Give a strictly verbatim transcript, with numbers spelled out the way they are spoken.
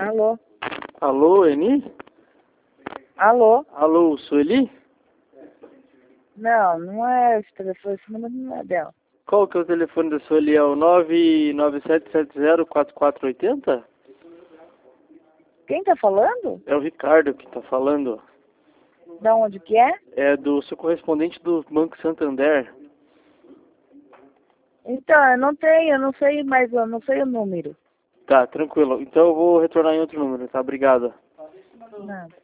Alô? Alô, Eni? Alô? Alô, Sueli? Não, não é esse telefone, esse número não é dela. Qual que é o telefone da Sueli? É o nove nove sete sete zero quatro quatro oito zero? Quem tá falando? É o Ricardo que tá falando. Da onde que é? É do seu correspondente do Banco Santander. Então, eu não tenho, eu não sei mais, eu não sei o número. Tá, tranquilo. Então eu vou retornar em outro número, tá? Obrigado. Nada.